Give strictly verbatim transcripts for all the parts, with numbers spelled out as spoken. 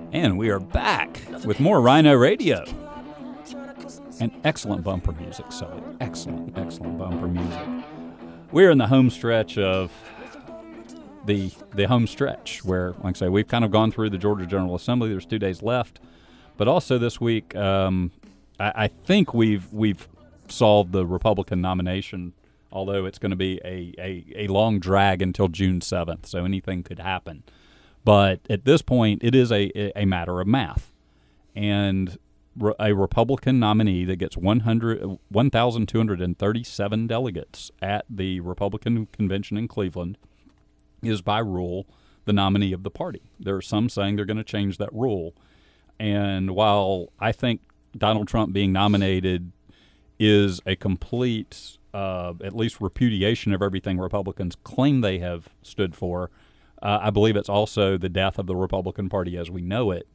And we are back with more Rhino Radio. And excellent bumper music, Sully. Excellent, excellent bumper music. We're in the home stretch of the the home stretch where, like I say, we've kind of gone through the Georgia General Assembly. There's two days left. But also this week, um, I, I think we've we've solved the Republican nomination, although it's going to be a, a, a long drag until June seventh, so anything could happen. But at this point, it is a, a matter of math. And a Republican nominee that gets one thousand two hundred thirty-seven delegates at the Republican convention in Cleveland is, by rule, the nominee of the party. There are some saying they're going to change that rule. And while I think Donald Trump being nominated is a complete, uh, at least repudiation of everything Republicans claim they have stood for, uh, I believe it's also the death of the Republican Party as we know it.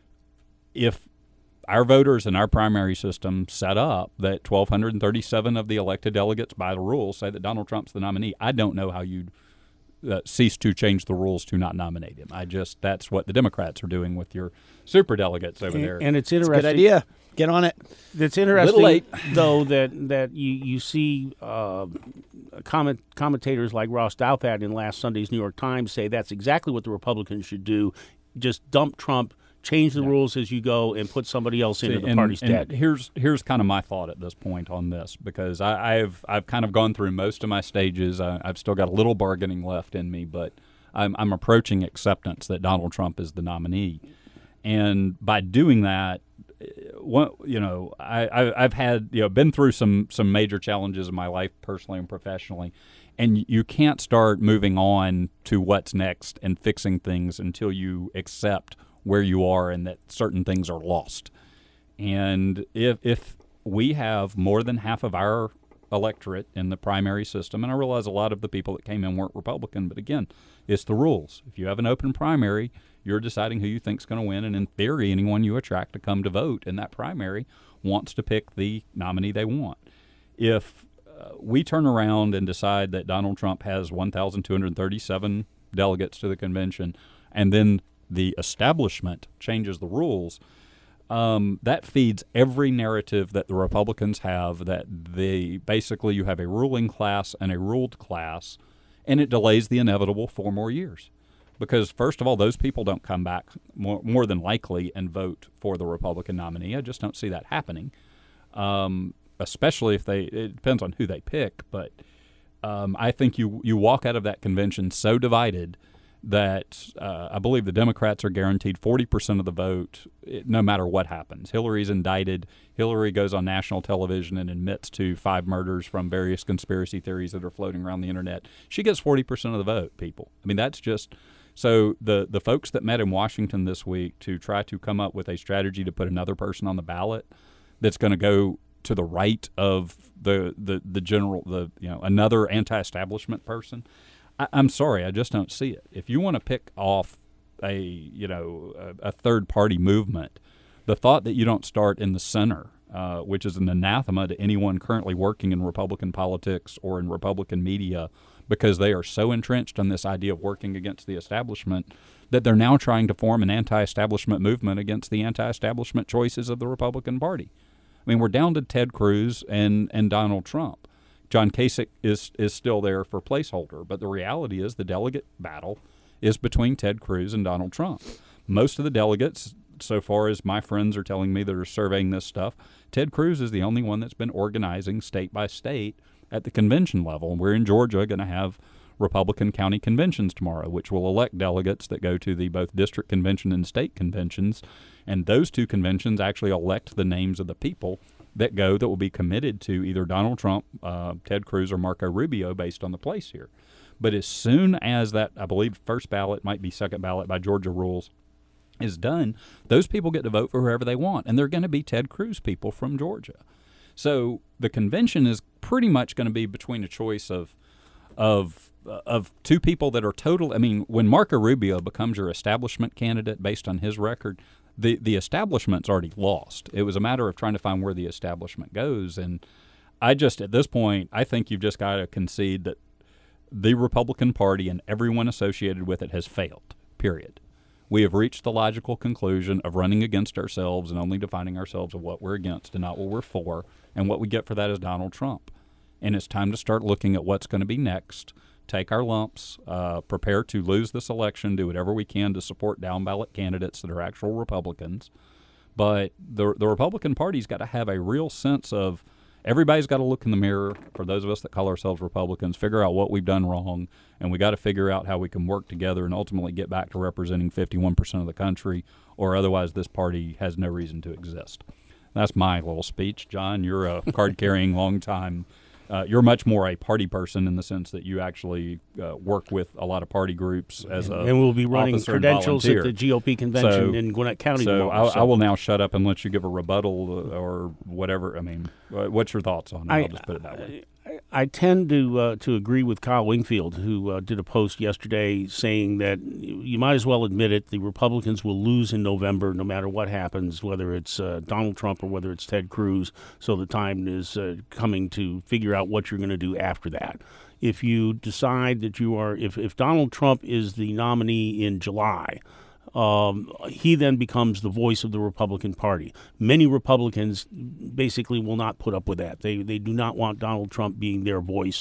If our voters in our primary system set up that one thousand two hundred thirty-seven of the elected delegates by the rules say that Donald Trump's the nominee, I don't know how you'd uh, cease to change the rules to not nominate him. I just, that's what the Democrats are doing with your super delegates over and, there. And it's interesting. It's a good idea. Get on it. It's interesting, late. though, that that you you see uh, comment, commentators like Ross Douthat in last Sunday's New York Times say that's exactly what the Republicans should do. Just dump Trump, change the yeah. rules as you go, and put somebody else into See, the and, party's and dead. Here's here's kind of my thought at this point on this, because I, I've I've kind of gone through most of my stages. I, I've still got a little bargaining left in me, but I'm, I'm approaching acceptance that Donald Trump is the nominee, and by doing that, One, you know, I, I, I've had, you know, been through some, some major challenges in my life, personally and professionally, and you can't start moving on to what's next and fixing things until you accept where you are and that certain things are lost. And if if we have more than half of our electorate in the primary system, and I realize a lot of the people that came in weren't Republican, but again, it's the rules. If you have an open primary, you're deciding who you think is going to win, and in theory, anyone you attract to come to vote in that primary wants to pick the nominee they want. If uh, we turn around and decide that Donald Trump has one thousand two hundred thirty-seven delegates to the convention, and then the establishment changes the rules, um, that feeds every narrative that the Republicans have that they basically you have a ruling class and a ruled class, and it delays the inevitable four more years. Because, first of all, those people don't come back more, more than likely and vote for the Republican nominee. I just don't see that happening, um, especially if they – it depends on who they pick. But um, I think you, you walk out of that convention so divided that uh, I believe the Democrats are guaranteed forty percent of the vote no matter what happens. Hillary's indicted. Hillary goes on national television and admits to five murders from various conspiracy theories that are floating around the internet. She gets forty percent of the vote, people. I mean, that's just – So the, the folks that met in Washington this week to try to come up with a strategy to put another person on the ballot that's going to go to the right of the, the, the general, the you know another anti-establishment person, I, I'm sorry, I just don't see it. If you want to pick off a you know a, a third party movement, the thought that you don't start in the center, uh, which is an anathema to anyone currently working in Republican politics or in Republican media, because they are so entrenched on this idea of working against the establishment that they're now trying to form an anti-establishment movement against the anti-establishment choices of the Republican Party. I mean, we're down to Ted Cruz and, and Donald Trump. John Kasich is is still there for placeholder, but the reality is the delegate battle is between Ted Cruz and Donald Trump. Most of the delegates, so far as my friends are telling me that are surveying this stuff, Ted Cruz is the only one that's been organizing state by state at the convention level. And we're in Georgia going to have Republican county conventions tomorrow, which will elect delegates that go to the both district convention and state conventions. And those two conventions actually elect the names of the people that go that will be committed to either Donald Trump, uh, Ted Cruz, or Marco Rubio based on the place here. But as soon as that, I believe, first ballot, might be second ballot by Georgia rules, is done, those people get to vote for whoever they want. And they're going to be Ted Cruz people from Georgia. So the convention is pretty much going to be between a choice of of of two people that are total. I mean, when Marco Rubio becomes your establishment candidate based on his record, the, the establishment's already lost. It was a matter of trying to find where the establishment goes. And I just, at this point, I think you've just got to concede that the Republican Party and everyone associated with it has failed, period. we have reached the logical conclusion of running against ourselves and only defining ourselves of what we're against and not what we're for. And what we get for that is Donald Trump. And it's time to start looking at what's going to be next. Take our lumps, uh, prepare to lose this election, do whatever we can to support down-ballot candidates that are actual Republicans. But the the Republican Party's got to have a real sense of everybody's got to look in the mirror, for those of us that call ourselves Republicans, figure out what we've done wrong, and we got to figure out how we can work together and ultimately get back to representing fifty-one percent of the country, or otherwise this party has no reason to exist. That's my little speech. John, you're a card-carrying, long-time Uh, you're much more a party person in the sense that you actually uh, work with a lot or groups as a and we'll be running credentials at the G O P convention so, in Gwinnett County so tomorrow. I, So I will now shut up and let you give a rebuttal or whatever. I mean, what's your thoughts on it? I, I'll just put it that way. I, I tend to uh, to agree with Kyle Wingfield, who uh, did a post yesterday saying that you might as well admit it, the Republicans will lose in November no matter what happens, whether it's uh, Donald Trump or whether it's Ted Cruz. So the time is uh, coming to figure out what you're going to do after that. If you decide that you are, if, if Donald Trump is the nominee in July, Um, he then becomes the voice of the Republican Party. Many Republicans basically will not put up with that. They they do not want Donald Trump being their voice.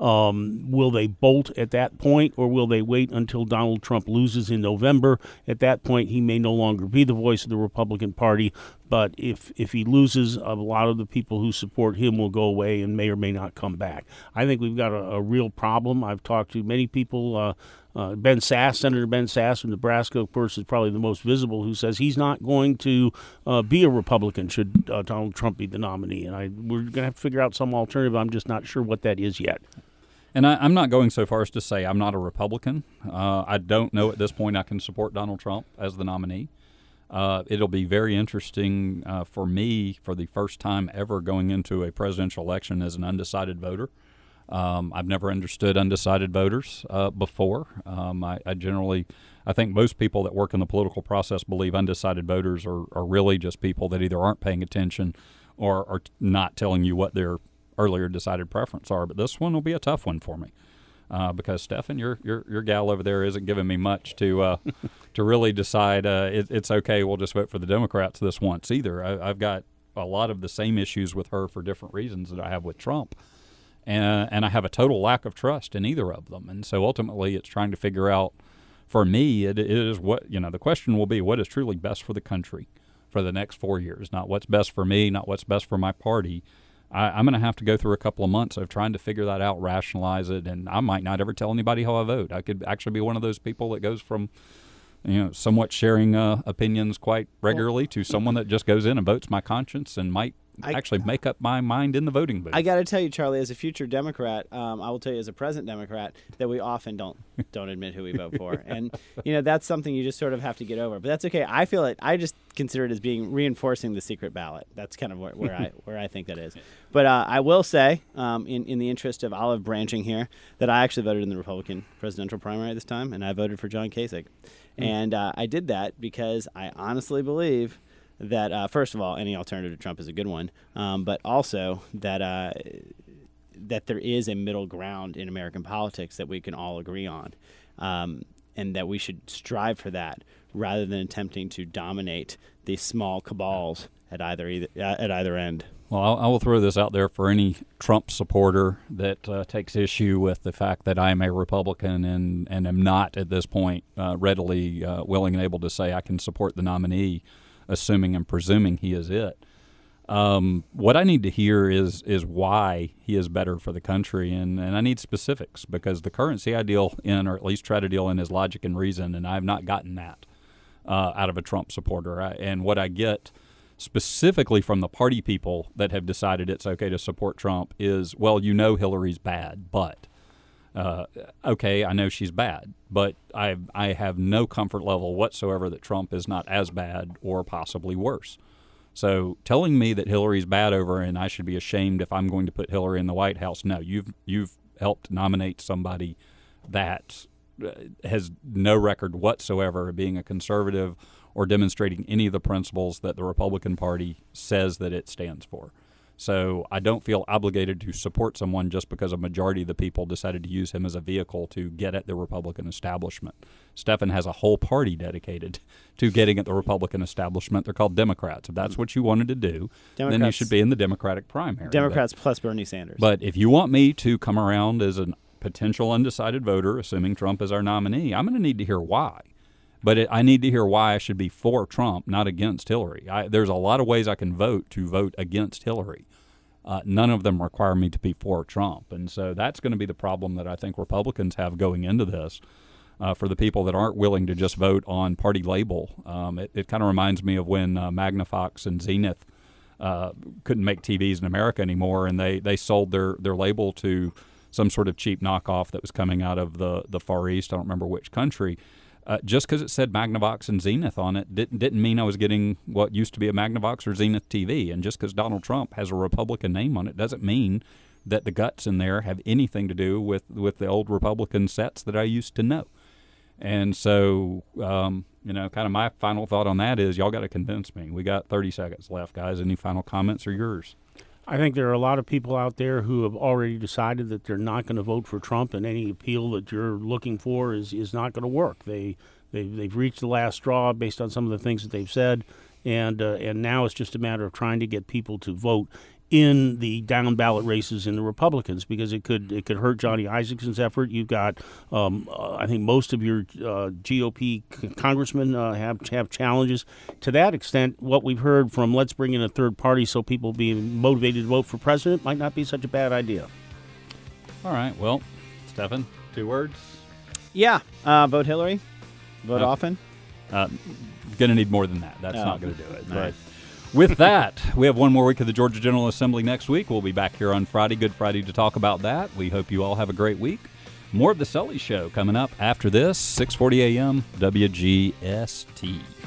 Um, will they bolt at that point, or will they wait until Donald Trump loses in November? At that point, he may no longer be the voice of the Republican Party. But if if he loses, a lot of the people who support him will go away and may or may not come back. I think we've got a, a real problem. I've talked to many people. Uh, Uh, Ben Sass, Senator Ben Sass from Nebraska, of course, is probably the most visible, who says he's not going to uh, be a Republican should uh, Donald Trump be the nominee. And I, we're going to have to figure out some alternative. I'm just not sure what that is yet. And I, I'm not going so far as to say I'm not a Republican. Uh, I don't know at this point I can support Donald Trump as the nominee. Uh, it'll be very interesting uh, for me, for the first time ever going into a presidential election as an undecided voter. Um, I've never understood undecided voters uh, before. Um, I, I generally, I think most people that work in the political process believe undecided voters are, are really just people that either aren't paying attention or are not telling you what their earlier decided preference are. But this one will be a tough one for me uh, because Stephan, your your your gal over there isn't giving me much to uh, to really decide. Uh, it, it's okay. We'll just vote for the Democrats this once either. I, I've got a lot of the same issues with her for different reasons that I have with Trump. And, and I have a total lack of trust in either of them. And so ultimately it's trying to figure out, for me, it, it is what, you know, the question will be what is truly best for the country for the next four years, not what's best for me, not what's best for my party. I, I'm going to have to go through a couple of months of trying to figure that out, rationalize it, and I might not ever tell anybody how I vote. I could actually be one of those people that goes from, you know, somewhat sharing uh, opinions quite regularly to someone that just goes in and votes my conscience and might I, actually make up my mind in the voting booth. I got to tell you, Charlie, as a future Democrat, um, I will tell you as a present Democrat that we often don't don't admit who we vote for, and you know that's something you just sort of have to get over. But that's okay. I feel it. I just consider it as being reinforcing the secret ballot. That's kind of where, where I where I think that is. But uh, I will say, um, in in the interest of olive branching here, that I actually voted in the Republican presidential primary this time, and I voted for John Kasich, mm. and uh, I did that because I honestly believe that, uh, first of all, any alternative to Trump is a good one, um, but also that uh, that there is a middle ground in American politics that we can all agree on, um, and that we should strive for that rather than attempting to dominate these small cabals at either, either uh, at either end. Well, I'll, I will throw this out there for any Trump supporter that uh, takes issue with the fact that I am a Republican and, and am not at this point uh, readily uh, willing and able to say I can support the nominee, assuming and presuming he is it. Um, what I need to hear is is why he is better for the country, and, and I need specifics because the currency I deal in, or at least try to deal in, is logic and reason, and I have not gotten that uh, out of a Trump supporter. I, and what I get specifically from the party people that have decided it's okay to support Trump is, well, you know Hillary's bad, but uh, okay, I know she's bad, but I I have no comfort level whatsoever that Trump is not as bad or possibly worse. So telling me that Hillary's bad over and I should be ashamed if I'm going to put Hillary in the White House, no, you've you've helped nominate somebody that has no record whatsoever of being a conservative or demonstrating any of the principles that the Republican Party says that it stands for. So I don't feel obligated to support someone just because a majority of the people decided to use him as a vehicle to get at the Republican establishment. Stephan has a whole party dedicated to getting at the Republican establishment. They're called Democrats. If that's what you wanted to do, then you Democrats- should be in the Democratic primary. Democrats plus Bernie Sanders. But, but if you want me to come around as a potential undecided voter, assuming Trump is our nominee, I'm going to need to hear why. But it, I need to hear why I should be for Trump, not against Hillary. I, there's a lot of ways I can vote to vote against Hillary. Uh, none of them require me to be for Trump. And so that's going to be the problem that I think Republicans have going into this. Uh, for the people that aren't willing to just vote on party label. Um, it it kind of reminds me of when uh, Magnafox and Zenith uh, couldn't make T Vs in America anymore, and they, they sold their, their label to some sort of cheap knockoff that was coming out of the, the Far East. I don't remember which country. Uh, just because it said Magnavox and Zenith on it didn't, didn't mean I was getting what used to be a Magnavox or Zenith T V. And just because Donald Trump has a Republican name on it doesn't mean that the guts in there have anything to do with, with the old Republican sets that I used to know. And so, um, you know, kind of my final thought on that is y'all got to convince me. We got thirty seconds left, guys. Any final comments or yours? I think there are a lot of people out there who have already decided that they're not going to vote for Trump, and any appeal that you're looking for is, is not going to work. They, they've, they've reached the last straw based on some of the things that they've said, and uh, and now it's just a matter of trying to get people to vote in the down ballot races in the Republicans, because it could it could hurt Johnny Isakson's effort. You've got, um, uh, I think most of your uh, G O P c- congressmen uh, have have challenges. To that extent, what we've heard from let's bring in a third party so people being motivated to vote for president might not be such a bad idea. All right. Well, Stephan, two words. yeah, uh, vote Hillary. Vote Okay. often. Uh, going to need more than that. That's Oh. not going to do it. All But right. with that, we have one more week of the Georgia General Assembly next week. We'll be back here on Friday, Good Friday, to talk about that. We hope you all have a great week. More of the Sully Show coming up after this, six forty a.m. W G S T.